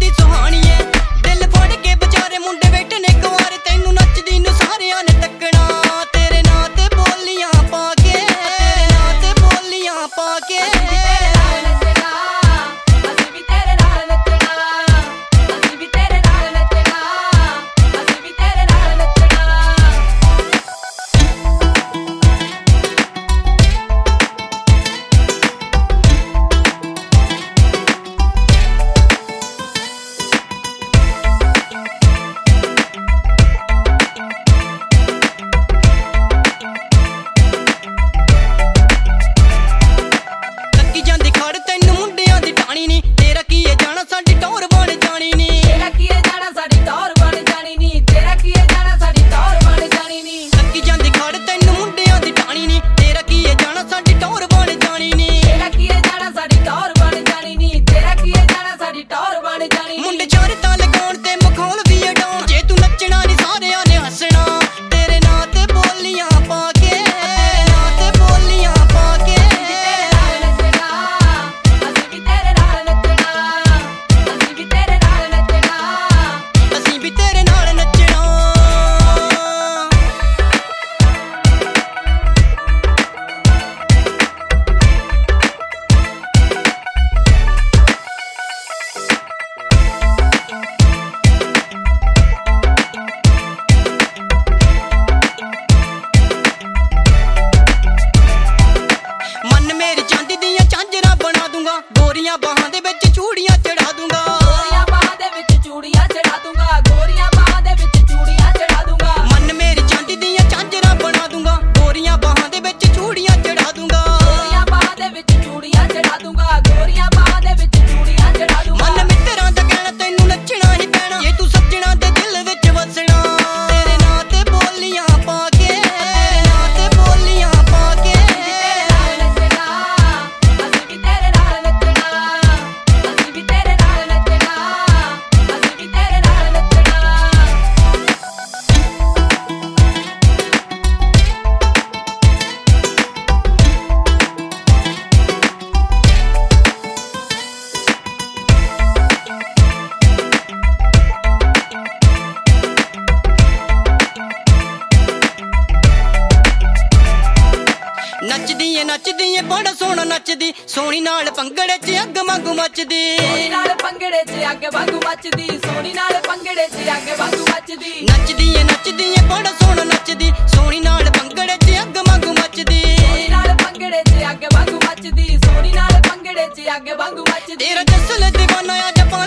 बड़ी सुहानी है दिल फड़ के बेचारे मुंडे बैठे ने कुंवारे तैनू नचदी नू सारियां ने तकना तेरे नां ते बोलियां पाके तेरे नां ते बोलियां पाके गोरियां बाहां दे विच चूड़ियां चढ़ा दूंगा गोरियां बाहां दे विच चूड़ियां चढ़ा दूंगा गोरियां बाहां दे विच चूड़ियां चढ़ा दूंगा मन मेरी चांदी दियां झांजरां बना दूंगा गोरियां बाहां दे विच चूड़ियां चढ़ा दूंगा गोरियां बाहां दे विच चूड़ियां चढ़ा दूंगा गोरियां बाहां दे विच चूड़ियां चढ़ा दूंगा मन मित्तरां दा कहना तैनू नचना ही पैना जे तू सज्जणा दे दिल विच वसना तेरे नां ते बोलियां पाके तेरे नां ते बोलियां पाके नचदी है बड़ा सोहना नचदी सोनी नाल पंगड़े च अग वांगू मचदी सोनी नाल पंगड़े च अग वांगू मचदी सोनी नाल पंगड़े च अग वांगू मचदी नचदी है बड़ा सोहना नचदी सोनी नाल पंगड़े च अग वांगू मचदी सोनी नाल पंगड़े च अग वांगू मचदी सोनी नाल पंगड़े च अग वांगू मचदी तेरा जसल दीवाना आ